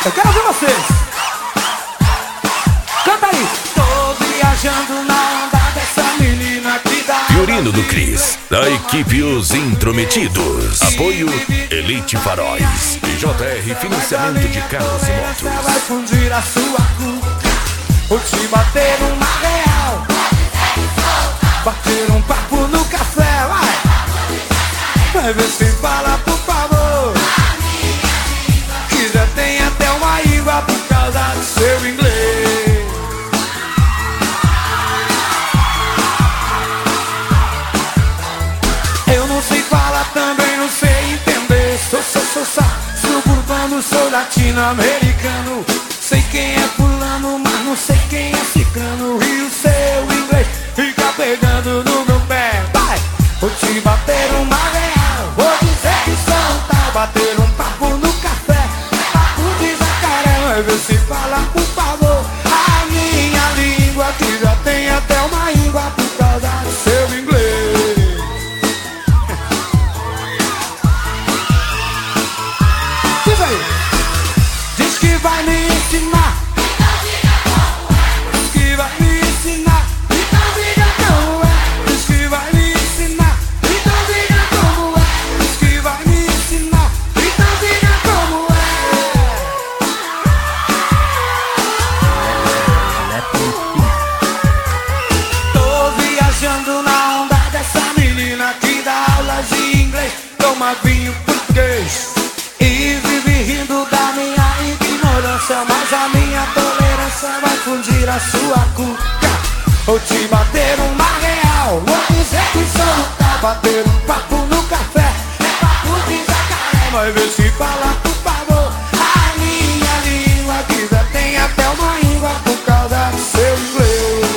Eu quero ver vocês. Canta aí. Tô viajando na onda dessa menina que dá. Fiorino do Cris, da equipe Os Intrometidos. Apoio Elite Faróis e JR Financiamento de Carros e Motos. Vai fundir a sua cuca, vou te bater uma real, bater um papo no café, vai ver se fala por favor, que já tem até uma íngua por causa do seu inglês. Eu não sei falar, também não sei entender. Sou suburbano, sou latino-americano. Sei quem é fulano, mas não sei quem é ciclano. E o seu inglês fica pegando no meu pé. Vai, vou te bater uma real, vou dizer que sou um tal. Bater um papo no café, papo de jacaré. Vai ver se fala por favor a minha língua, que já tem até uma íngua por causa do seu inglês. Diz aí. Diz que vai me ensinar, diz que vai me ensinar, então diga como é. Diz que vai me ensinar, então diga como é. Diz que vai me ensinar, então diga como é. Tô viajando na onda dessa menina que dá aulas de inglês, toma vinho português e vive rindo da minha ignorância. Mas a minha tolerância vai fundir a sua cuca. Vou te bater uma real, vou dizer que sou um tal. Bater um papo no café, é papo de jacaré. Vai ver se fala por favor a minha língua, que já tem até uma íngua por causa do seu inglês.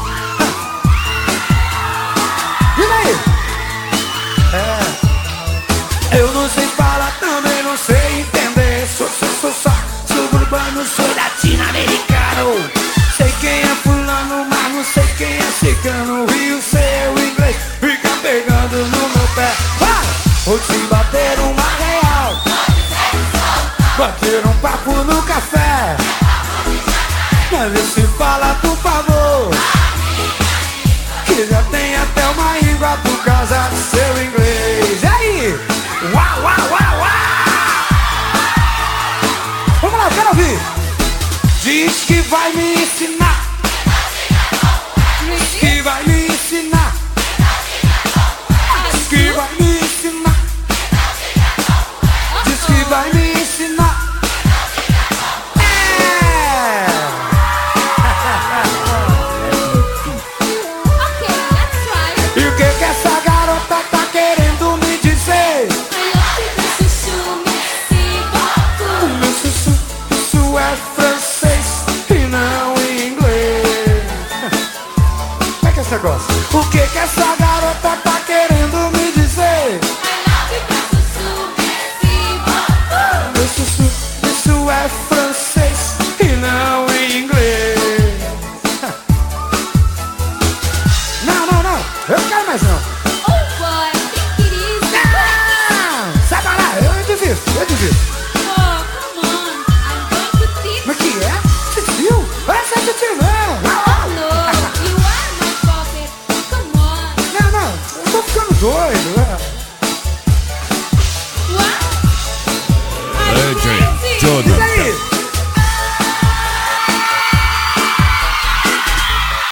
E daí? Eu não sei falar, também não sei entender. Sou suburbano, sou latino-americano. Sei quem é fulano, mas não sei quem é cigano. E o seu inglês fica pegando no meu pé. Vai! Vou te bater uma real, bater um papo no café. Vai ver se fala por favor, que já tem até uma íngua por causa do seu inglês.